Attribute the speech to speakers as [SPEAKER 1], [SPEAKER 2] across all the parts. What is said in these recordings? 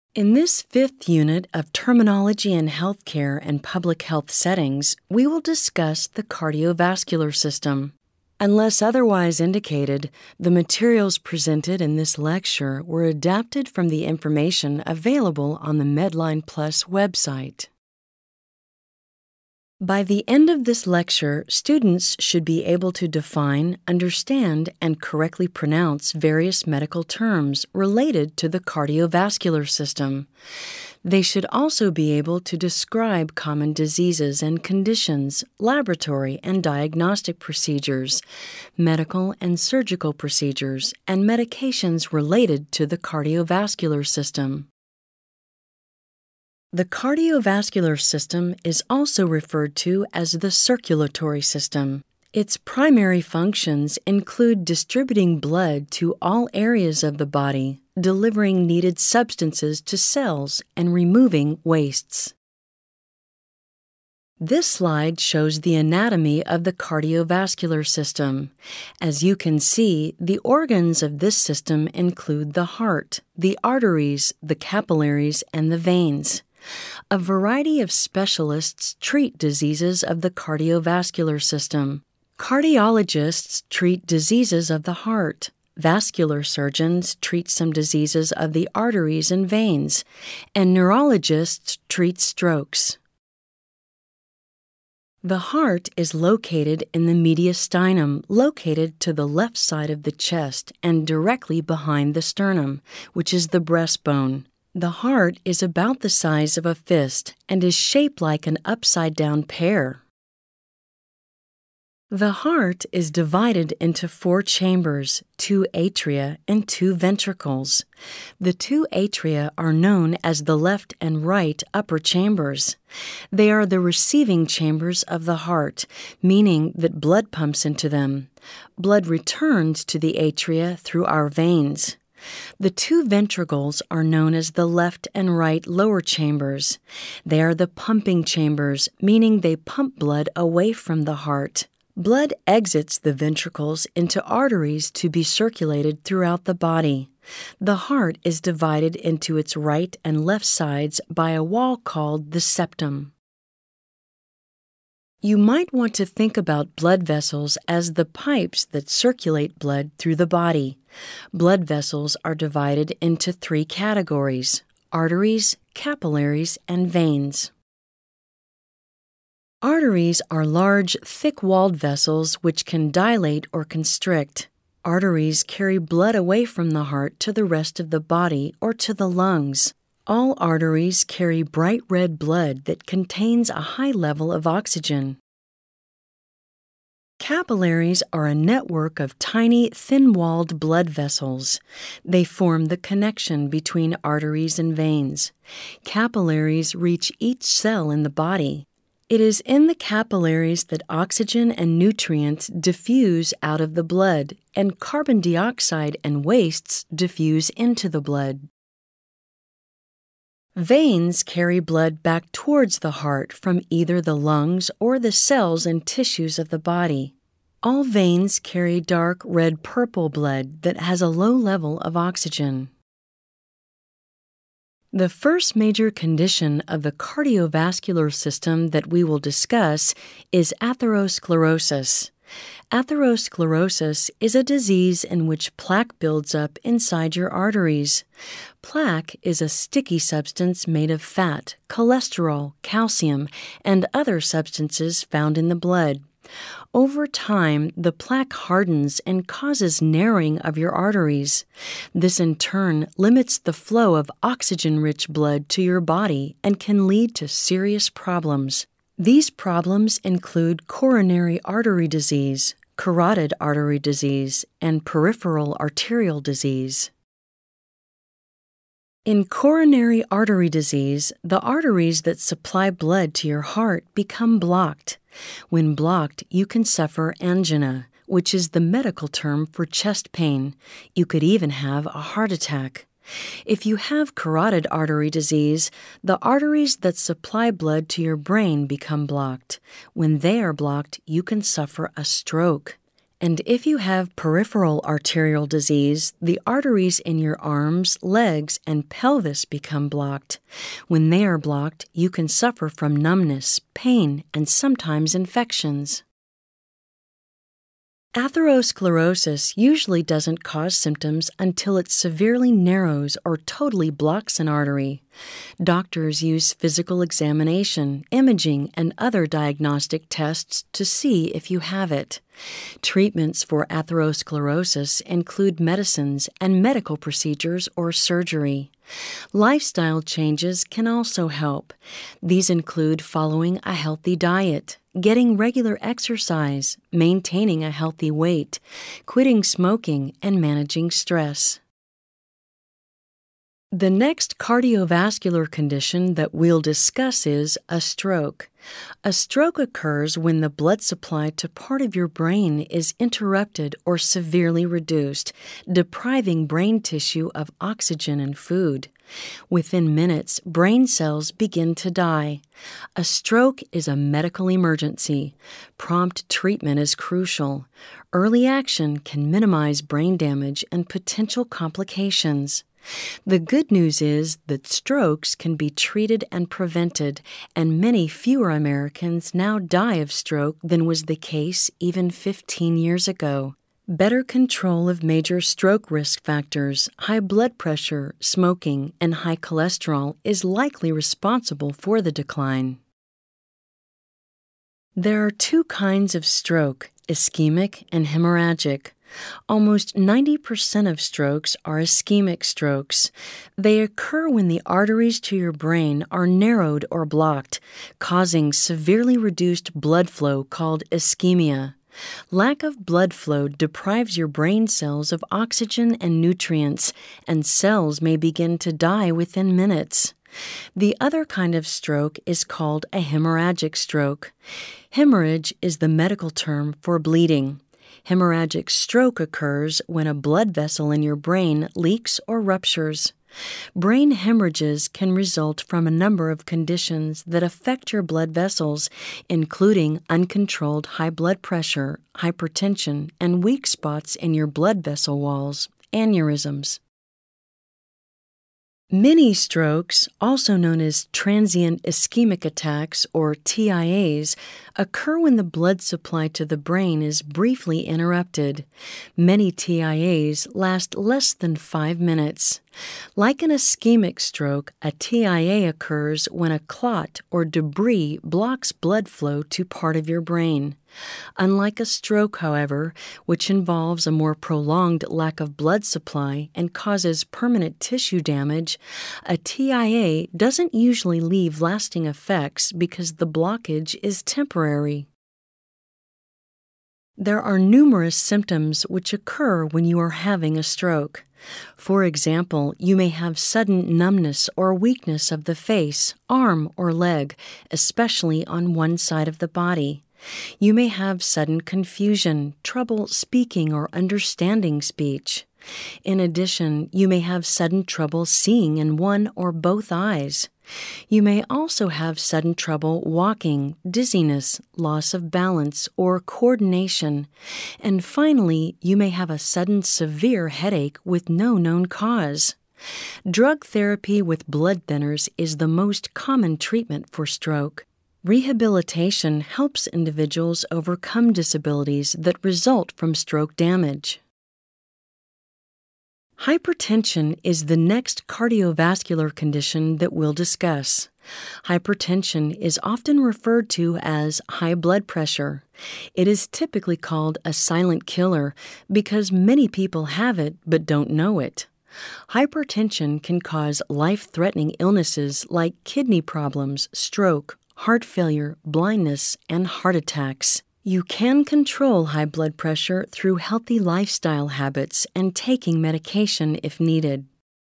[SPEAKER 1] In this fifth unit of Terminology in Healthcare and Public Health Settings, we will discuss the cardiovascular system. Unless otherwise indicated, the materials presented in this lecture were adapted from the information available on the Medline Plus website. By the end of this lecture, students should be able to define, understand, and correctly pronounce various medical terms related to the cardiovascular system. They should also be able to describe common diseases and conditions, laboratory and diagnostic procedures, medical and surgical procedures, and medications related to the cardiovascular system. The cardiovascular system is also referred to as the circulatory system. Its primary functions include distributing blood to all areas of the body, delivering needed substances to cells, and removing wastes. This slide shows the anatomy of the cardiovascular system. As you can see, the organs of this system include the heart, the arteries, the capillaries, and the veins. A variety of specialists treat diseases of the cardiovascular system. Cardiologists treat diseases of the heart. Vascular surgeons treat some diseases of the arteries and veins, and neurologists treat strokes. The heart is located in the mediastinum, located to the left side of the chest and directly behind the sternum, which is the breastbone. The heart is about the size of a fist and is shaped like an upside-down pear. The heart is divided into 4 chambers, 2 atria and 2 ventricles. The 2 atria are known as the left and right upper chambers. They are the receiving chambers of the heart, meaning that blood pumps into them. Blood returns to the atria through our veins. The 2 ventricles are known as the left and right lower chambers. They are the pumping chambers, meaning they pump blood away from the heart. Blood exits the ventricles into arteries to be circulated throughout the body. The heart is divided into its right and left sides by a wall called the septum. You might want to think about blood vessels as the pipes that circulate blood through the body. Blood vessels are divided into 3 categories: arteries, capillaries, and veins. Arteries are large, thick-walled vessels which can dilate or constrict. Arteries carry blood away from the heart to the rest of the body or to the lungs. All arteries carry bright red blood that contains a high level of oxygen. Capillaries are a network of tiny, thin-walled blood vessels. They form the connection between arteries and veins. Capillaries reach each cell in the body. It is in the capillaries that oxygen and nutrients diffuse out of the blood, and carbon dioxide and wastes diffuse into the blood. Veins carry blood back towards the heart from either the lungs or the cells and tissues of the body. All veins carry dark red-purple blood that has a low level of oxygen. The first major condition of the cardiovascular system that we will discuss is atherosclerosis. Atherosclerosis is a disease in which plaque builds up inside your arteries. Plaque is a sticky substance made of fat, cholesterol, calcium, and other substances found in the blood. Over time, the plaque hardens and causes narrowing of your arteries. This in turn limits the flow of oxygen-rich blood to your body and can lead to serious problems. These problems include coronary artery disease, carotid artery disease, and peripheral arterial disease. In coronary artery disease, the arteries that supply blood to your heart become blocked. When blocked, you can suffer angina, which is the medical term for chest pain. You could even have a heart attack. If you have carotid artery disease, the arteries that supply blood to your brain become blocked. When they are blocked, you can suffer a stroke. And if you have peripheral arterial disease, the arteries in your arms, legs, and pelvis become blocked. When they are blocked, you can suffer from numbness, pain, and sometimes infections. Atherosclerosis usually doesn't cause symptoms until it severely narrows or totally blocks an artery. Doctors use physical examination, imaging, and other diagnostic tests to see if you have it. Treatments for atherosclerosis include medicines and medical procedures or surgery. Lifestyle changes can also help. These include following a healthy diet, getting regular exercise, maintaining a healthy weight, quitting smoking, and managing stress. The next cardiovascular condition that we'll discuss is a stroke. A stroke occurs when the blood supply to part of your brain is interrupted or severely reduced, depriving brain tissue of oxygen and food. Within minutes, brain cells begin to die. A stroke is a medical emergency. Prompt treatment is crucial. Early action can minimize brain damage and potential complications. The good news is that strokes can be treated and prevented, and many fewer Americans now die of stroke than was the case even 15 years ago. Better control of major stroke risk factors, high blood pressure, smoking, and high cholesterol is likely responsible for the decline. There are two kinds of stroke, ischemic and hemorrhagic. Almost 90% of strokes are ischemic strokes. They occur when the arteries to your brain are narrowed or blocked, causing severely reduced blood flow called ischemia. Lack of blood flow deprives your brain cells of oxygen and nutrients, and cells may begin to die within minutes. The other kind of stroke is called a hemorrhagic stroke. Hemorrhage is the medical term for bleeding. Hemorrhagic stroke occurs when a blood vessel in your brain leaks or ruptures. Brain hemorrhages can result from a number of conditions that affect your blood vessels, including uncontrolled high blood pressure, hypertension, and weak spots in your blood vessel walls, aneurysms. Mini strokes, also known as transient ischemic attacks or TIAs, occur when the blood supply to the brain is briefly interrupted. Many TIAs last less than 5 minutes. Like an ischemic stroke, a TIA occurs when a clot or debris blocks blood flow to part of your brain. Unlike a stroke, however, which involves a more prolonged lack of blood supply and causes permanent tissue damage, a TIA doesn't usually leave lasting effects because the blockage is temporary. There are numerous symptoms which occur when you are having a stroke. For example, you may have sudden numbness or weakness of the face, arm, or leg, especially on one side of the body. You may have sudden confusion, trouble speaking or understanding speech. In addition, you may have sudden trouble seeing in one or both eyes. You may also have sudden trouble walking, dizziness, loss of balance, or coordination. And finally, you may have a sudden severe headache with no known cause. Drug therapy with blood thinners is the most common treatment for stroke. Rehabilitation helps individuals overcome disabilities that result from stroke damage. Hypertension is the next cardiovascular condition that we'll discuss. Hypertension is often referred to as high blood pressure. It is typically called a silent killer because many people have it but don't know it. Hypertension can cause life-threatening illnesses like kidney problems, stroke, heart failure, blindness, and heart attacks. You can control high blood pressure through healthy lifestyle habits and taking medication if needed.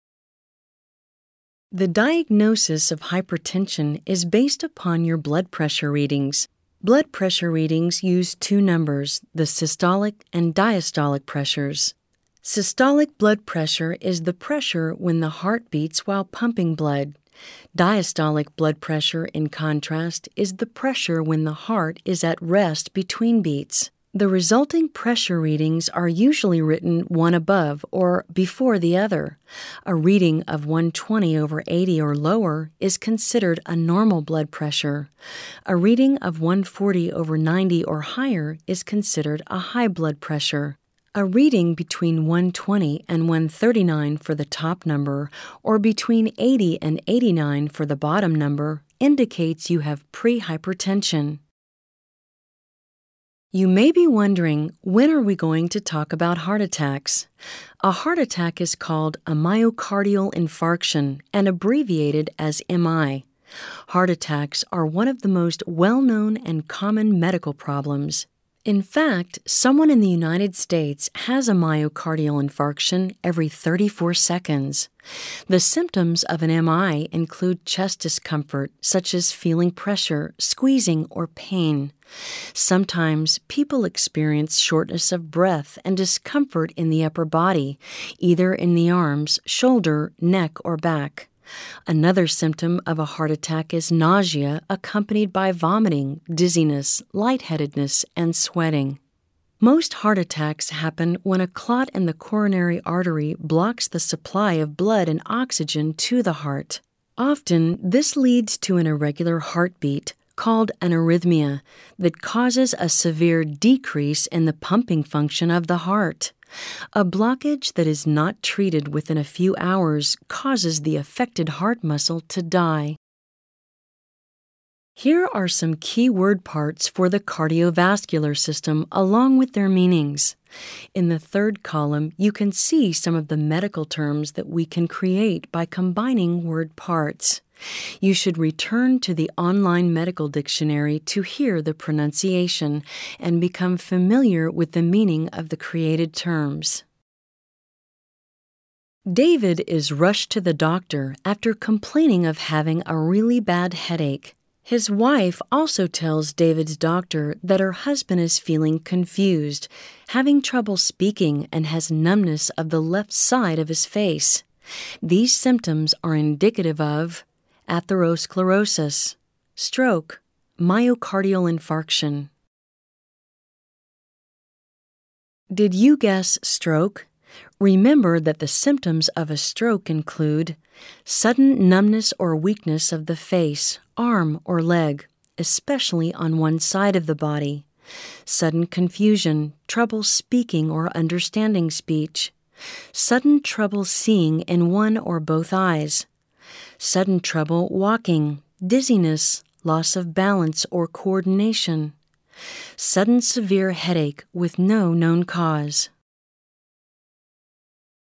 [SPEAKER 1] The diagnosis of hypertension is based upon your blood pressure readings. Blood pressure readings use two numbers, the systolic and diastolic pressures. Systolic blood pressure is the pressure when the heart beats while pumping blood. Diastolic blood pressure, in contrast, is the pressure when the heart is at rest between beats. The resulting pressure readings are usually written one above or before the other. A reading of 120/80 or lower is considered a normal blood pressure. A reading of 140/90 or higher is considered a high blood pressure. A reading between 120 and 139 for the top number or between 80 and 89 for the bottom number indicates you have prehypertension. You may be wondering, when are we going to talk about heart attacks? A heart attack is called a myocardial infarction and abbreviated as MI. Heart attacks are one of the most well-known and common medical problems. In fact, someone in the United States has a myocardial infarction every 34 seconds. The symptoms of an MI include chest discomfort, such as feeling pressure, squeezing, or pain. Sometimes people experience shortness of breath and discomfort in the upper body, either in the arms, shoulder, neck, or back. Another symptom of a heart attack is nausea accompanied by vomiting, dizziness, lightheadedness, and sweating. Most heart attacks happen when a clot in the coronary artery blocks the supply of blood and oxygen to the heart. Often, this leads to an irregular heartbeat, called an arrhythmia, that causes a severe decrease in the pumping function of the heart. A blockage that is not treated within a few hours causes the affected heart muscle to die. Here are some key word parts for the cardiovascular system along with their meanings. In the third column, you can see some of the medical terms that we can create by combining word parts. You should return to the online medical dictionary to hear the pronunciation and become familiar with the meaning of the created terms. David is rushed to the doctor after complaining of having a really bad headache. His wife also tells David's doctor that her husband is feeling confused, having trouble speaking, and has numbness of the left side of his face. These symptoms are indicative of atherosclerosis, stroke, myocardial infarction. Did you guess stroke? Remember that the symptoms of a stroke include sudden numbness or weakness of the face, arm, or leg, especially on one side of the body, sudden confusion, trouble speaking or understanding speech, sudden trouble seeing in one or both eyes, sudden trouble walking, dizziness, loss of balance or coordination, sudden severe headache with no known cause.